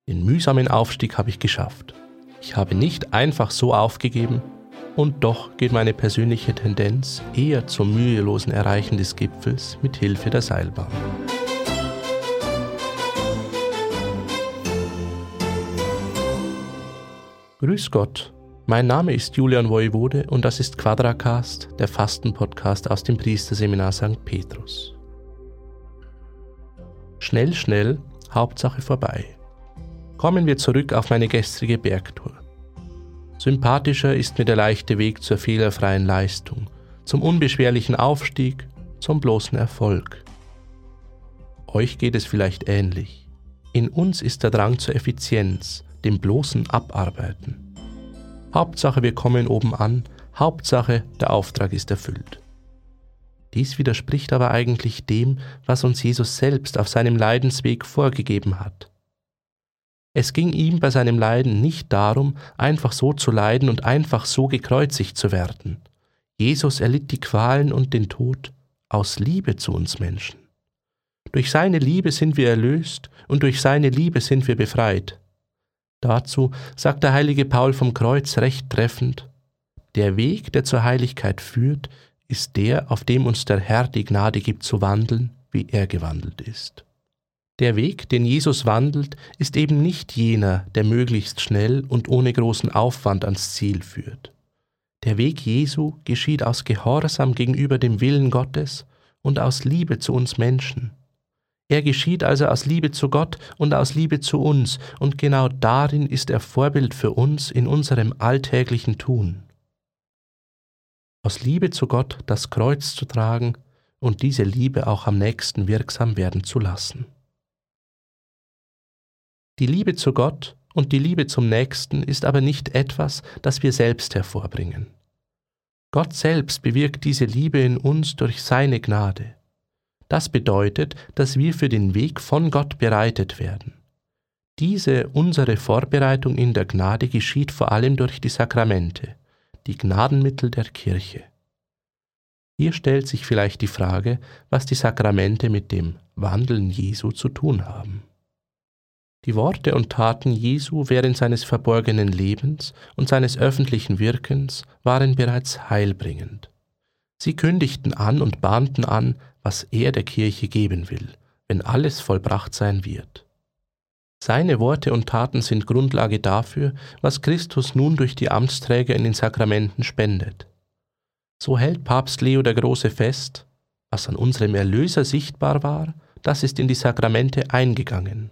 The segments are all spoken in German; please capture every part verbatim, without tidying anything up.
Den mühsamen Aufstieg habe ich geschafft. Ich habe nicht einfach so aufgegeben, und doch geht meine persönliche Tendenz eher zum mühelosen Erreichen des Gipfels mit Hilfe der Seilbahn. Grüß Gott, mein Name ist Julian Woivode und das ist Quadracast, der Fastenpodcast aus dem Priesterseminar Sankt Petrus. Schnell, schnell, Hauptsache vorbei. Kommen wir zurück auf meine gestrige Bergtour. Sympathischer ist mir der leichte Weg zur fehlerfreien Leistung, zum unbeschwerlichen Aufstieg, zum bloßen Erfolg. Euch geht es vielleicht ähnlich. In uns ist der Drang zur Effizienz, dem bloßen Abarbeiten. Hauptsache wir kommen oben an, Hauptsache der Auftrag ist erfüllt. Dies widerspricht aber eigentlich dem, was uns Jesus selbst auf seinem Leidensweg vorgegeben hat. Es ging ihm bei seinem Leiden nicht darum, einfach so zu leiden und einfach so gekreuzigt zu werden. Jesus erlitt die Qualen und den Tod aus Liebe zu uns Menschen. Durch seine Liebe sind wir erlöst und durch seine Liebe sind wir befreit. Dazu sagt der heilige Paul vom Kreuz recht treffend: Der Weg, der zur Heiligkeit führt, ist der, auf dem uns der Herr die Gnade gibt zu wandeln, wie er gewandelt ist. Der Weg, den Jesus wandelt, ist eben nicht jener, der möglichst schnell und ohne großen Aufwand ans Ziel führt. Der Weg Jesu geschieht aus Gehorsam gegenüber dem Willen Gottes und aus Liebe zu uns Menschen. Er geschieht also aus Liebe zu Gott und aus Liebe zu uns, und genau darin ist er Vorbild für uns in unserem alltäglichen Tun. Aus Liebe zu Gott das Kreuz zu tragen und diese Liebe auch am nächsten wirksam werden zu lassen. Die Liebe zu Gott und die Liebe zum Nächsten ist aber nicht etwas, das wir selbst hervorbringen. Gott selbst bewirkt diese Liebe in uns durch seine Gnade. Das bedeutet, dass wir für den Weg von Gott bereitet werden. Diese, unsere Vorbereitung in der Gnade geschieht vor allem durch die Sakramente, die Gnadenmittel der Kirche. Hier stellt sich vielleicht die Frage, was die Sakramente mit dem Wandeln Jesu zu tun haben. Die Worte und Taten Jesu während seines verborgenen Lebens und seines öffentlichen Wirkens waren bereits heilbringend. Sie kündigten an und bahnten an, was er der Kirche geben will, wenn alles vollbracht sein wird. Seine Worte und Taten sind Grundlage dafür, was Christus nun durch die Amtsträger in den Sakramenten spendet. So hält Papst Leo der Große fest: Was an unserem Erlöser sichtbar war, das ist in die Sakramente eingegangen.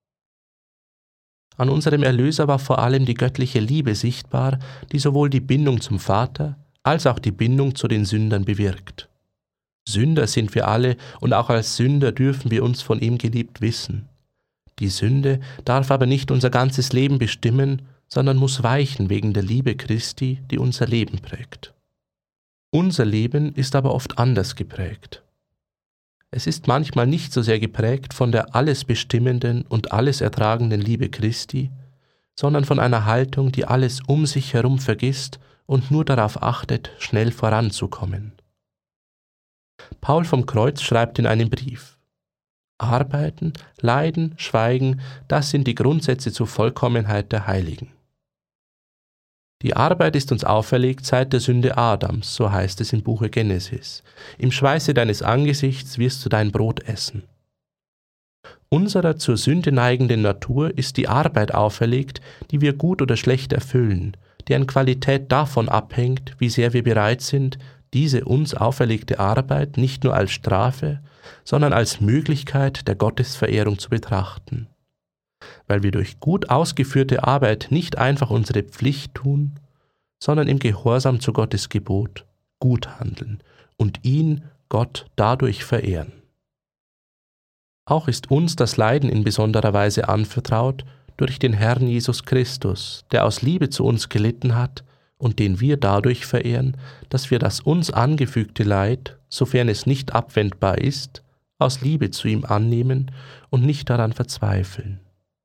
An unserem Erlöser war vor allem die göttliche Liebe sichtbar, die sowohl die Bindung zum Vater als auch die Bindung zu den Sündern bewirkt. Sünder sind wir alle, und auch als Sünder dürfen wir uns von ihm geliebt wissen. Die Sünde darf aber nicht unser ganzes Leben bestimmen, sondern muss weichen wegen der Liebe Christi, die unser Leben prägt. Unser Leben ist aber oft anders geprägt. Es ist manchmal nicht so sehr geprägt von der alles bestimmenden und alles ertragenden Liebe Christi, sondern von einer Haltung, die alles um sich herum vergisst und nur darauf achtet, schnell voranzukommen. Paul vom Kreuz schreibt in einem Brief: Arbeiten, Leiden, Schweigen, das sind die Grundsätze zur Vollkommenheit der Heiligen. Die Arbeit ist uns auferlegt seit der Sünde Adams, so heißt es im Buche Genesis. Im Schweiße deines Angesichts wirst du dein Brot essen. Unserer zur Sünde neigenden Natur ist die Arbeit auferlegt, die wir gut oder schlecht erfüllen, deren Qualität davon abhängt, wie sehr wir bereit sind, diese uns auferlegte Arbeit nicht nur als Strafe, sondern als Möglichkeit der Gottesverehrung zu betrachten. Weil wir durch gut ausgeführte Arbeit nicht einfach unsere Pflicht tun, sondern im Gehorsam zu Gottes Gebot gut handeln und ihn, Gott, dadurch verehren. Auch ist uns das Leiden in besonderer Weise anvertraut durch den Herrn Jesus Christus, der aus Liebe zu uns gelitten hat und den wir dadurch verehren, dass wir das uns angefügte Leid, sofern es nicht abwendbar ist, aus Liebe zu ihm annehmen und nicht daran verzweifeln.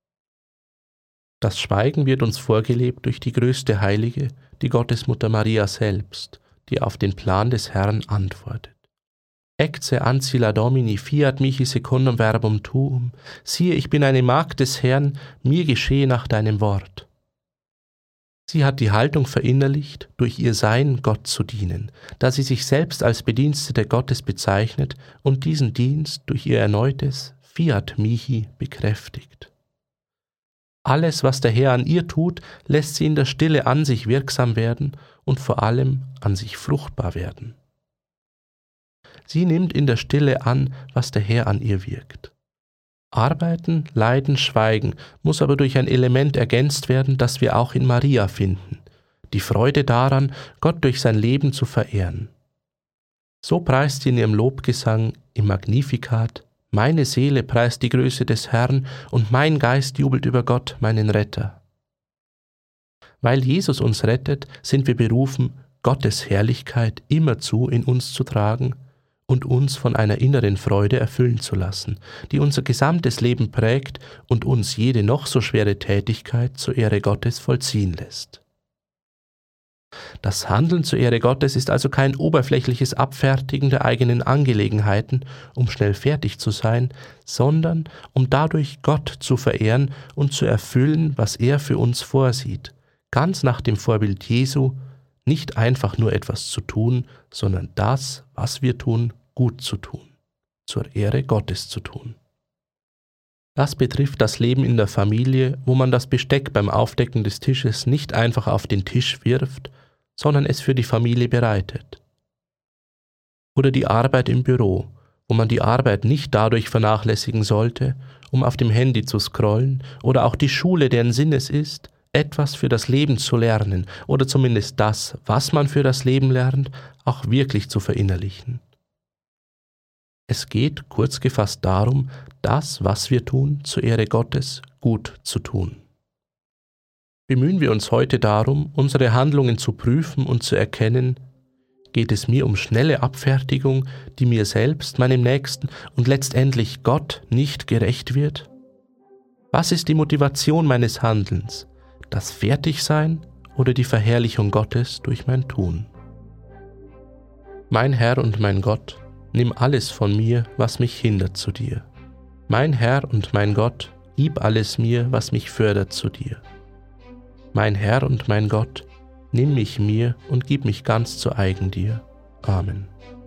Das Schweigen wird uns vorgelebt durch die größte Heilige, die Gottesmutter Maria selbst, die auf den Plan des Herrn antwortet. Ecce ancilla Domini, fiat mihi secundum verbum tuum. Siehe, ich bin eine Magd des Herrn, mir geschehe nach deinem Wort. Sie hat die Haltung verinnerlicht, durch ihr Sein Gott zu dienen, da sie sich selbst als Bedienstete Gottes bezeichnet und diesen Dienst durch ihr erneutes Fiat mihi bekräftigt. Alles, was der Herr an ihr tut, lässt sie in der Stille an sich wirksam werden und vor allem an sich fruchtbar werden. Sie nimmt in der Stille an, was der Herr an ihr wirkt. Arbeiten, Leiden, Schweigen muss aber durch ein Element ergänzt werden, das wir auch in Maria finden, die Freude daran, Gott durch sein Leben zu verehren. So preist sie in ihrem Lobgesang im Magnificat: Meine Seele preist die Größe des Herrn und mein Geist jubelt über Gott, meinen Retter. Weil Jesus uns rettet, sind wir berufen, Gottes Herrlichkeit immerzu in uns zu tragen und uns von einer inneren Freude erfüllen zu lassen, die unser gesamtes Leben prägt und uns jede noch so schwere Tätigkeit zur Ehre Gottes vollziehen lässt. Das Handeln zur Ehre Gottes ist also kein oberflächliches Abfertigen der eigenen Angelegenheiten, um schnell fertig zu sein, sondern um dadurch Gott zu verehren und zu erfüllen, was er für uns vorsieht, ganz nach dem Vorbild Jesu, nicht einfach nur etwas zu tun, sondern das, was wir tun, gut zu tun, zur Ehre Gottes zu tun. Das betrifft das Leben in der Familie, wo man das Besteck beim Aufdecken des Tisches nicht einfach auf den Tisch wirft, sondern es für die Familie bereitet. Oder die Arbeit im Büro, wo man die Arbeit nicht dadurch vernachlässigen sollte, um auf dem Handy zu scrollen, oder auch die Schule, deren Sinn es ist, etwas für das Leben zu lernen oder zumindest das, was man für das Leben lernt, auch wirklich zu verinnerlichen. Es geht kurz gefasst darum, das, was wir tun, zur Ehre Gottes gut zu tun. Bemühen wir uns heute darum, unsere Handlungen zu prüfen und zu erkennen, geht es mir um schnelle Abfertigung, die mir selbst, meinem Nächsten und letztendlich Gott nicht gerecht wird? Was ist die Motivation meines Handelns? Das Fertigsein oder die Verherrlichung Gottes durch mein Tun? Mein Herr und mein Gott, nimm alles von mir, was mich hindert zu dir. Mein Herr und mein Gott, gib alles mir, was mich fördert zu dir. Mein Herr und mein Gott, nimm mich mir und gib mich ganz zu eigen dir. Amen.